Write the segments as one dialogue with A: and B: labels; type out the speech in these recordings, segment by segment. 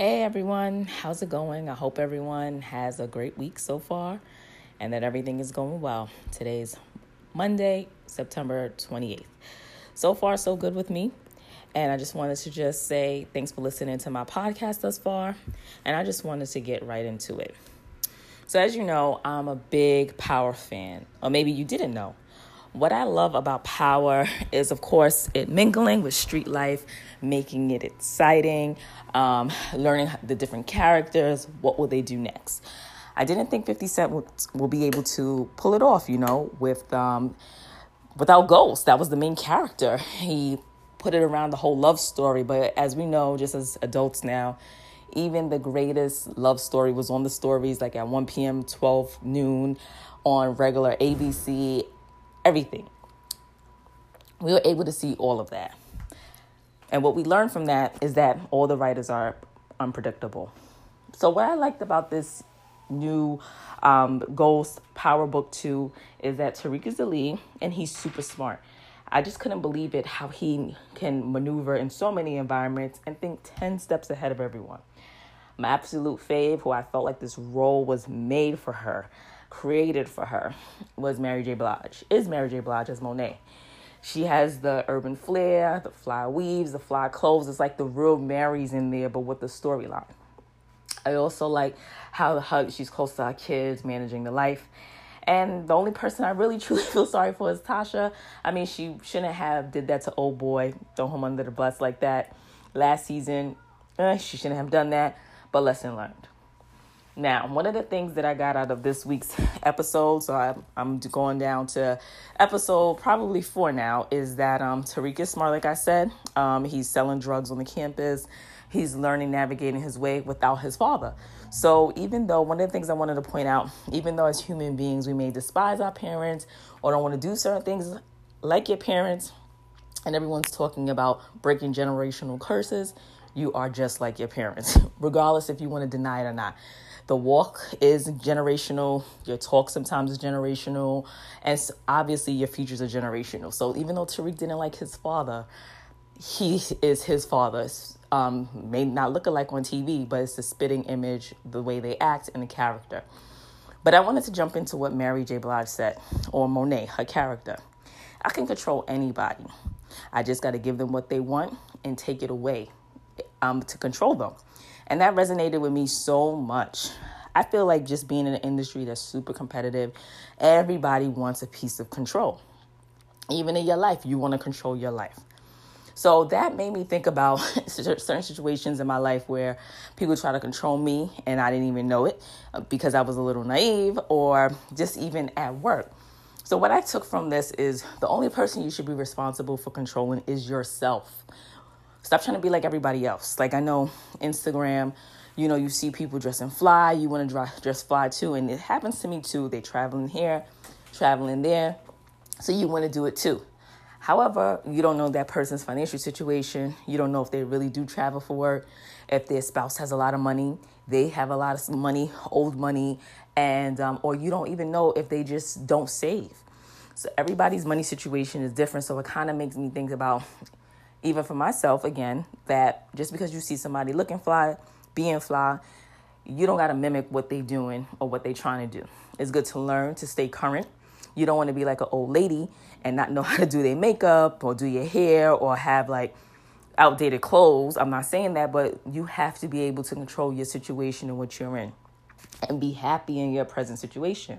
A: Hey everyone, how's it going? I hope everyone has a great week so far and that everything is going well. Today's Monday, September 28th. So far, so good with me. And I just wanted to just say thanks for listening to my podcast thus far. And I just wanted to get right into it. So as you know, I'm a big Power fan, or maybe you didn't know. What I love about Power is, of course, it mingling with street life, making it exciting, learning the different characters, what will they do next. I didn't think 50 Cent will be able to pull it off, without Ghost. That was the main character. He put it around the whole love story, but as we know, just as adults now, even the greatest love story was on the stories like at 1 p.m., 12 noon on regular ABC, everything. We were able to see all of that. And what we learned from that is that all the writers are unpredictable. So what I liked about this new Ghost Power Book 2 is that Tariq is the lead and he's super smart. I just couldn't believe it how he can maneuver in so many environments and think 10 steps ahead of everyone. My absolute fave, who I felt like this role was made for her, created for her, was Mary J. Blige. Is Mary J. Blige as Monet. She has the urban flair, the fly weaves, the fly clothes. It's like the real Mary's in there, but with the storyline. I also like how she's close to her kids, managing the life. And the only person I really truly feel sorry for is Tasha. I mean, she shouldn't have did that to old boy, throw him under the bus like that. Last season, she shouldn't have done that, but lesson learned. Now, one of the things that I got out of this week's episode, so I'm going down to episode probably 4 now, is that Tariq is smart, like I said. He's selling drugs on the campus. He's learning, navigating his way without his father. So even though, one of the things I wanted to point out, even though as human beings we may despise our parents or don't want to do certain things like your parents, and everyone's talking about breaking generational curses, you are just like your parents, regardless if you want to deny it or not. The walk is generational. Your talk sometimes is generational. And obviously your features are generational. So even though Tariq didn't like his father, he is his father. May not look alike on TV, but it's the spitting image, the way they act, and the character. But I wanted to jump into what Mary J. Blige said, or Monet, her character. I can control anybody. I just got to give them what they want and take it away to control them. And that resonated with me so much. I feel like just being in an industry that's super competitive, everybody wants a piece of control. Even in your life, you want to control your life. So that made me think about certain situations in my life where people try to control me and I didn't even know it because I was a little naive, or just even at work. So what I took from this is the only person you should be responsible for controlling is yourself. Stop trying to be like everybody else. Like I know Instagram, you see people dressing fly. You want to dress fly too. And it happens to me too. They traveling here, traveling there. So you want to do it too. However, you don't know that person's financial situation. You don't know if they really do travel for work. If their spouse has a lot of money, they have a lot of money, old money, and or you don't even know if they just don't save. So everybody's money situation is different. So it kind of makes me think about, even for myself, again, that just because you see somebody looking fly, being fly, you don't got to mimic what they doing or what they trying to do. It's good to learn to stay current. You don't want to be like an old lady and not know how to do their makeup or do your hair or have like outdated clothes. I'm not saying that, but you have to be able to control your situation and what you're in and be happy in your present situation.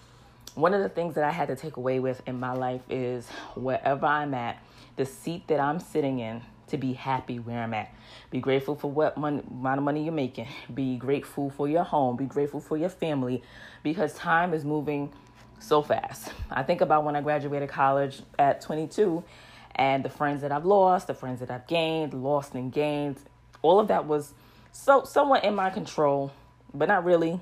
A: One of the things that I had to take away with in my life is wherever I'm at, the seat that I'm sitting in, to be happy where I'm at. Be grateful for what amount of money you're making. Be grateful for your home. Be grateful for your family, because time is moving so fast. I think about when I graduated college at 22 and the friends that I've lost, the friends that I've gained, lost and gained. All of that was somewhat in my control, but not really.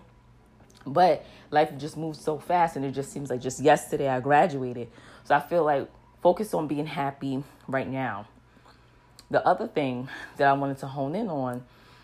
A: But life just moves so fast, and it just seems like just yesterday I graduated. So I feel like focus on being happy right now. The other thing that I wanted to hone in on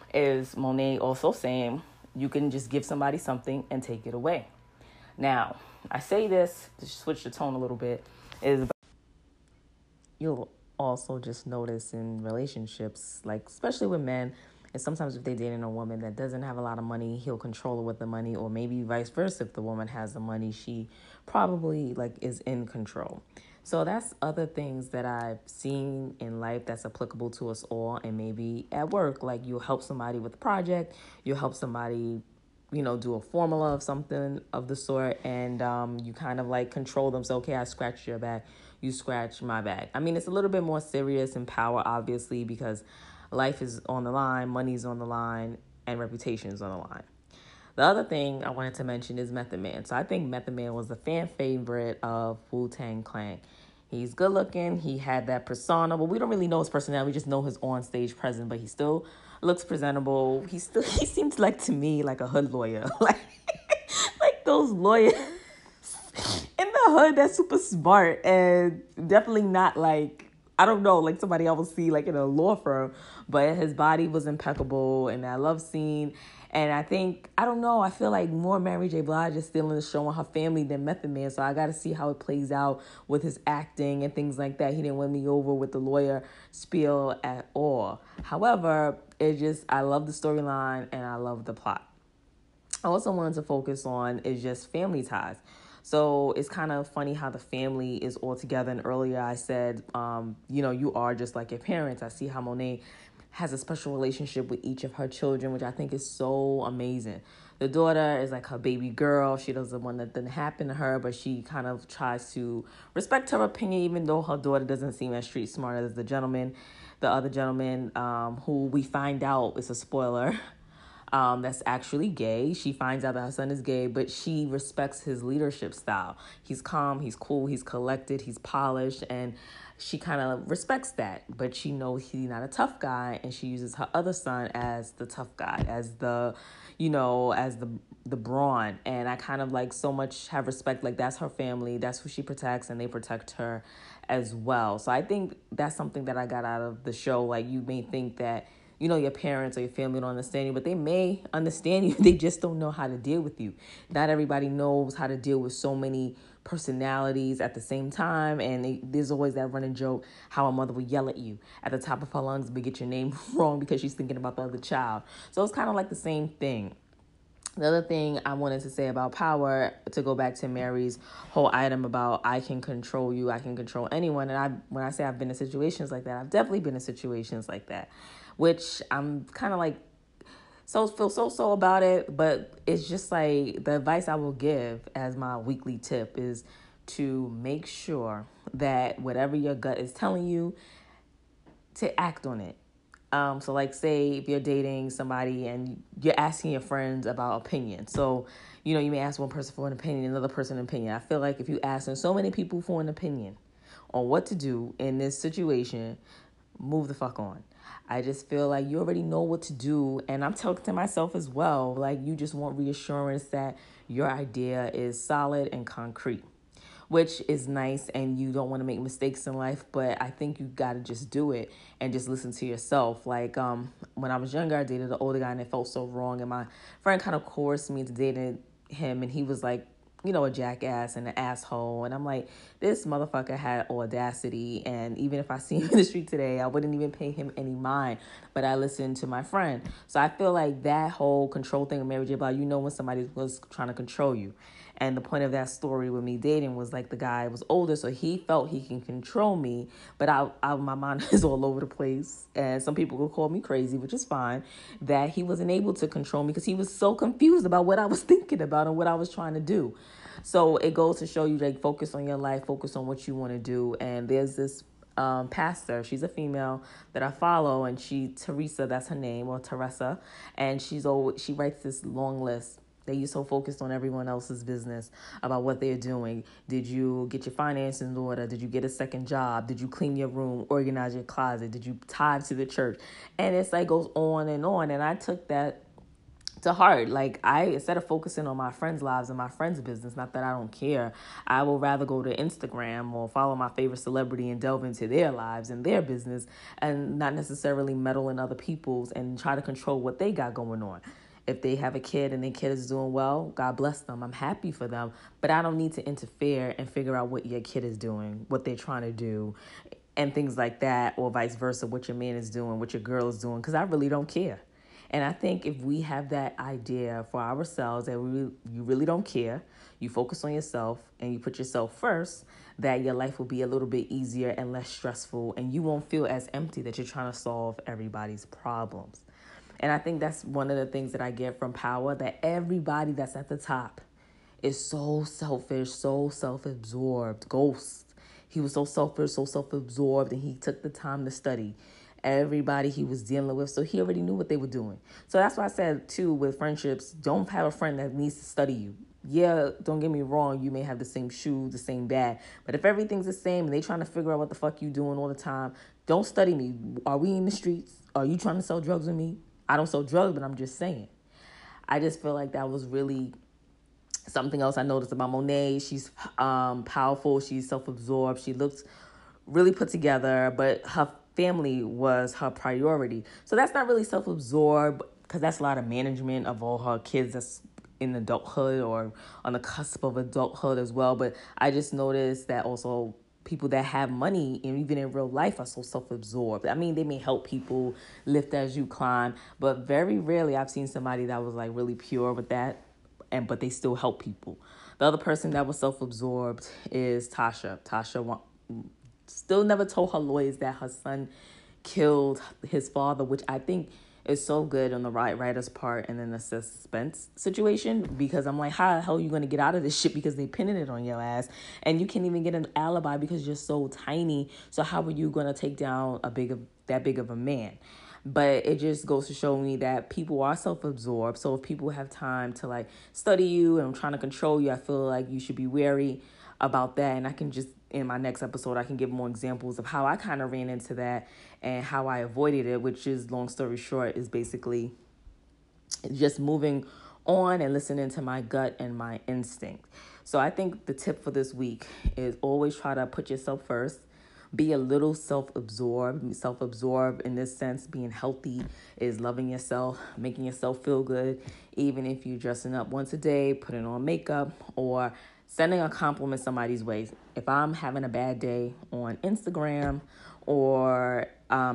A: is Monet also saying you can just give somebody something and take it away. Now, I say this to switch the tone a little bit, is you'll also just notice in relationships, like especially with men, And sometimes if they're dating a woman that doesn't have a lot of money, he'll control her with the money, or maybe vice versa. If the woman has the money, she probably like is in control. So that's other things that I've seen in life that's applicable to us all, and maybe at work, like you'll help somebody with a project, you'll help somebody, do a formula of something of the sort, and you kind of like control them. So, okay, I scratched your back, you scratch my back. I mean, it's a little bit more serious in power, obviously, because life is on the line, money's on the line, and reputation is on the line. The other thing I wanted to mention is Method Man. So I think Method Man was the fan favorite of Wu-Tang Clan. He's good looking. He had that persona, but we don't really know his personality. We just know his on stage presence, but he still looks presentable. He seems like, to me, like a hood lawyer. like those lawyers in the hood that's super smart and definitely not like, I don't know, like somebody I will see like in a law firm, but his body was impeccable and that love scene. And I think, I don't know, I feel like more Mary J. Blige is still in the show and her family than Method Man. So I got to see how it plays out with his acting and things like that. He didn't win me over with the lawyer spiel at all. However, I love the storyline and I love the plot. I also wanted to focus on is just family ties. So it's kind of funny how the family is all together. And earlier I said, you are just like your parents. I see how Monet has a special relationship with each of her children, which I think is so amazing. The daughter is like her baby girl. She doesn't want nothing to happen to her, but she kind of tries to respect her opinion, even though her daughter doesn't seem as street smart as the gentleman. The other gentleman, who we find out is a spoiler, that's actually gay. She finds out that her son is gay, but she respects his leadership style. He's calm, he's cool, he's collected, he's polished, and she kind of respects that. But she knows he's not a tough guy, and she uses her other son as the tough guy, as the brawn. And I kind of like so much have respect. Like that's her family, that's who she protects, and they protect her as well. So I think that's something that I got out of the show. Like you may think that your parents or your family don't understand you, but they may understand you. They just don't know how to deal with you. Not everybody knows how to deal with so many personalities at the same time. And there's always that running joke how a mother will yell at you at the top of her lungs but get your name wrong because she's thinking about the other child. So it's kind of like the same thing. The other thing I wanted to say about power, to go back to Mary's whole item about I can control you, I can control anyone. And when I say I've been in situations like that, I've definitely been in situations like that, which I'm kind of like feel so about it. But it's just like the advice I will give as my weekly tip is to make sure that whatever your gut is telling you, to act on it. So like say if you're dating somebody and you're asking your friends about opinion. So, you may ask one person for an opinion, another person an opinion. I feel like if you ask so many people for an opinion on what to do in this situation, move the fuck on. I just feel like you already know what to do. And I'm talking to myself as well. Like you just want reassurance that your idea is solid and concrete, which is nice, and you don't want to make mistakes in life, but I think you got to just do it and just listen to yourself. Like when I was younger, I dated an older guy and it felt so wrong, and my friend kind of coerced me into dating him, and he was like, a jackass and an asshole. And I'm like, this motherfucker had audacity. And even if I see him in the street today, I wouldn't even pay him any mind. But I listened to my friend. So I feel like that whole control thing of Mary J. Blige, when somebody was trying to control you. And the point of that story with me dating was like the guy was older, so he felt he can control me. But my mind is all over the place. And some people will call me crazy, which is fine, that he wasn't able to control me because he was so confused about what I was thinking about and what I was trying to do. So it goes to show you, like, focus on your life, focus on what you want to do. And there's this pastor, she's a female that I follow, and Teresa, that's her name, or Teresa, and she writes this long list. You're so focused on everyone else's business about what they're doing. Did you get your finances in order? Did you get a second job? Did you clean your room, organize your closet? Did you tithe to the church? And it's like goes on. And I took that to heart. Like instead of focusing on my friends' lives and my friends' business, not that I don't care, I will rather go to Instagram or follow my favorite celebrity and delve into their lives and their business, and not necessarily meddle in other people's and try to control what they got going on. If they have a kid and their kid is doing well, God bless them. I'm happy for them. But I don't need to interfere and figure out what your kid is doing, what they're trying to do, and things like that, or vice versa, what your man is doing, what your girl is doing, because I really don't care. And I think if we have that idea for ourselves that you really don't care, you focus on yourself and you put yourself first, that your life will be a little bit easier and less stressful, and you won't feel as empty that you're trying to solve everybody's problems. And I think that's one of the things that I get from Power, that everybody that's at the top is so selfish, so self-absorbed. Ghost. He was so selfish, so self-absorbed, and he took the time to study everybody he was dealing with. So he already knew what they were doing. So that's why I said, too, with friendships, don't have a friend that needs to study you. Yeah, don't get me wrong, you may have the same shoes, the same bag. But if everything's the same and they trying to figure out what the fuck you doing all the time, don't study me. Are we in the streets? Are you trying to sell drugs with me? I don't sell drugs, but I'm just saying. I just feel like that was really something else I noticed about Monet. She's powerful. She's self-absorbed. She looks really put together, but her family was her priority. So that's not really self-absorbed, because that's a lot of management of all her kids that's in adulthood or on the cusp of adulthood as well. But I just noticed that also people that have money and even in real life are so self-absorbed. I mean, they may help people lift as you climb, but very rarely I've seen somebody that was like really pure with that, but they still help people. The other person that was self-absorbed is Tasha. Tasha still never told her lawyers that her son killed his father, which I think is so good on the writer's part, and then the suspense situation, because I'm like, how the hell are you going to get out of this shit, because they pinning it on your ass and you can't even get an alibi because you're so tiny. So how are you going to take down that big of a man? But it just goes to show me that people are self-absorbed. So if people have time to like study you and trying to control you, I feel like you should be wary about that. And I can just, in my next episode, I can give more examples of how I kind of ran into that and how I avoided it, which is, long story short, is basically just moving on and listening to my gut and my instinct. So I think the tip for this week is always try to put yourself first. Be a little self-absorbed. Self-absorbed in this sense, being healthy, is loving yourself, making yourself feel good, even if you're dressing up once a day, putting on makeup, or sending a compliment somebody's way. If I'm having a bad day on Instagram or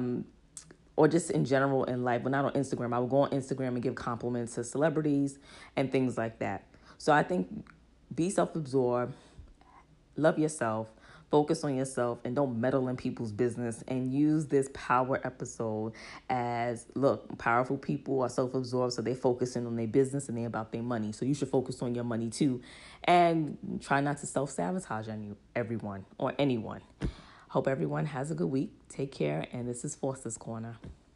A: just in general in life, but not on Instagram, I would go on Instagram and give compliments to celebrities and things like that. So I think be self-absorbed, love yourself, focus on yourself, and don't meddle in people's business, and use this Power episode as, look, powerful people are self-absorbed, so they're focusing on their business and they're about their money. So you should focus on your money too, and try not to self-sabotage everyone or anyone. Hope everyone has a good week. Take care, and this is Foster's Corner.